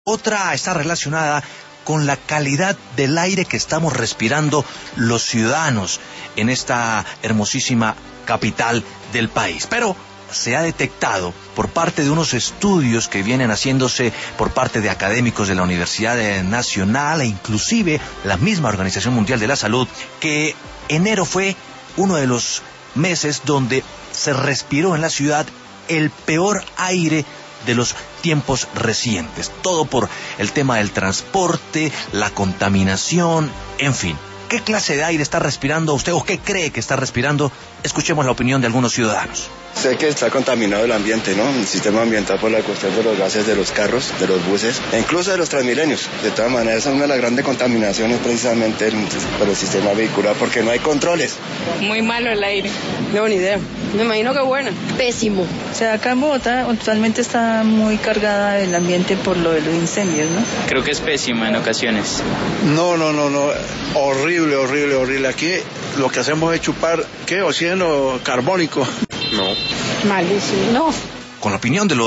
Otra está relacionada con la calidad del aire que estamos respirando los ciudadanos en esta hermosísima capital del país. Pero se ha detectado por parte de unos estudios que vienen haciéndose por parte de académicos de la Universidad Nacional e inclusive la misma Organización Mundial de la Salud, que enero fue uno de los meses donde se respiró en la ciudad el peor aire de los tiempos recientes. Todo por el tema del transporte, la contaminación, en fin. ¿Qué clase de aire está respirando usted o qué cree que está respirando? Escuchemos la opinión de algunos ciudadanos. Sé que está contaminado el ambiente, ¿no? El sistema ambiental por la cuestión de los gases de los carros, de los buses e incluso de los Transmilenios. De todas maneras, es una de las grandes contaminaciones precisamente por el sistema vehicular porque no hay controles. Muy malo el aire. No, ni idea. Me imagino que bueno. Pésimo. O sea, acá en Bogotá actualmente está muy cargada el ambiente por lo de los incendios, ¿no? Creo que es pésima en ocasiones. No. Horrible. Aquí lo que hacemos es chupar, ¿qué? Oxígeno carbónico. No. Malísimo. No. Con la opinión de los